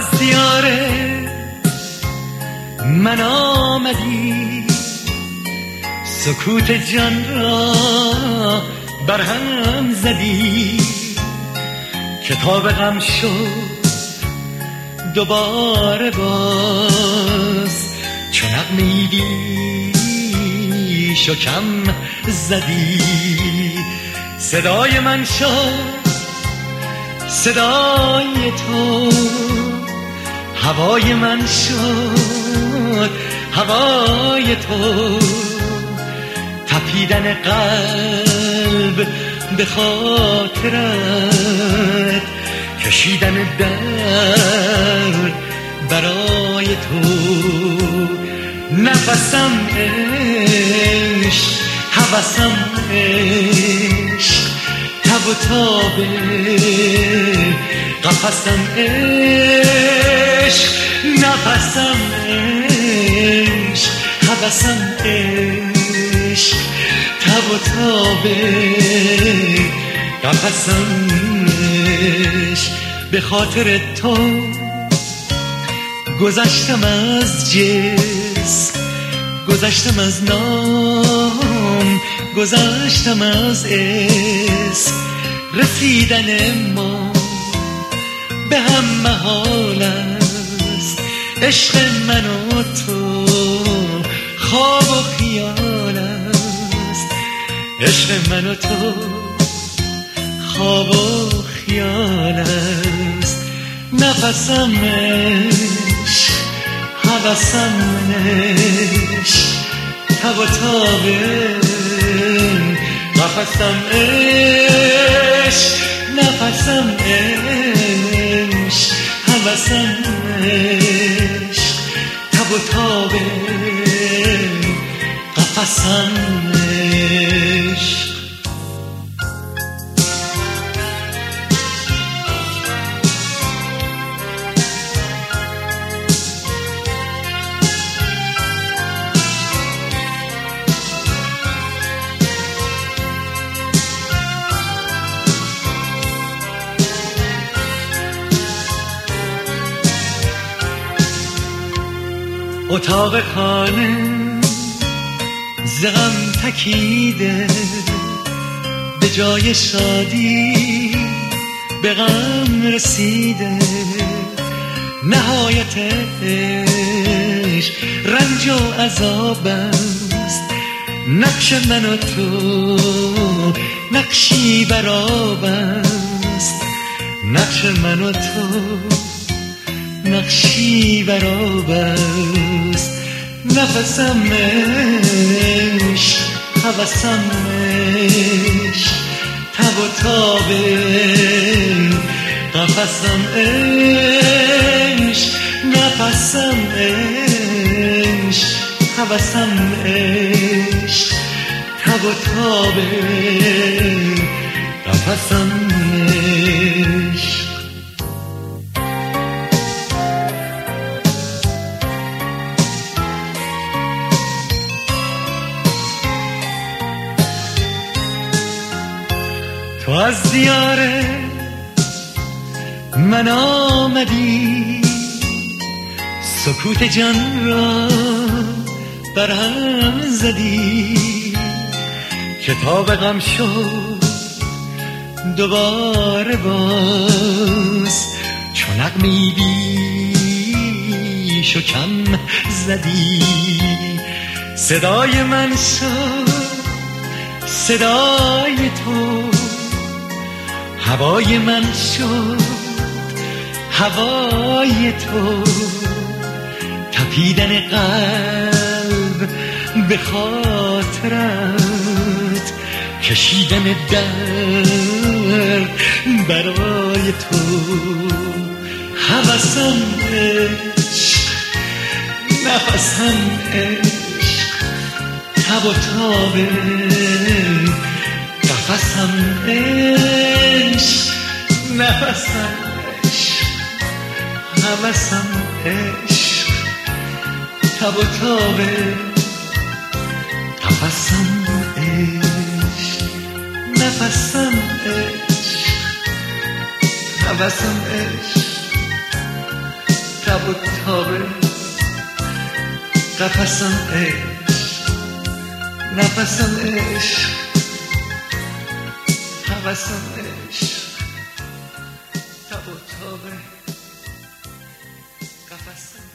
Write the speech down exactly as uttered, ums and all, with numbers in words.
از دیار من آمدی، سکوت جان را برهم زدی. کتاب غم شد دوباره باز، چون نغمه‌ای بیش و کم زدی. صدای من شد صدای تو، هوای من شد هوای تو. تپیدن قلب به خاطرت، کشیدن درد برای تو. نفسم عشق، هوسم عشق، تب و تاب قفسم عشق. نفسم عشق، هوسم عشق، تب و تاب قفسم عشق. به خاطر تو گذشتم از جسم، گذشتم از نام، گذشتم از اسم. رسیدن ما به هم محال است، عشق من و تو خواب و خیال است. عشق من و تو خواب و خیال است. نفسم عشق، هوسم عشق، تب و تاب قفسم عشق. نفسم عشق، هوسم عشق، تب و تاب قفسم عشق. اتاق خانه ز غم تکیده، به جای شادی به غم رسیده. نهایت عشق رنج و عذاب است، نقش من و تو نقشی براب است. نقش من و تو نقشی براب است. نفسم عشق، هوسم عشق، تب و تاب قفسم عشق. نفسم عشق، هوسم عشق، تب و تاب قفسم عشق. تو از دیار من آمدی، سکوت جان را برهم زدی. کتاب غم شد دوباره باز، چون نغمه‌ای بیش و کم زدی. صدای من شد صدای تو، هوای من شد هوای تو. تپیدن قلب به خاطرت، کشیدن درد برای تو. هوسم عشق، نفسم عشق، تب و تاب قفسم عشق. نفسم عشق، هوسم عشق، تب و تاب قفسم عشق. نفسم عشق، هوسم عشق، قفسم عشق، نفسم عشق، هوسم عشق، تب و تاب قفسم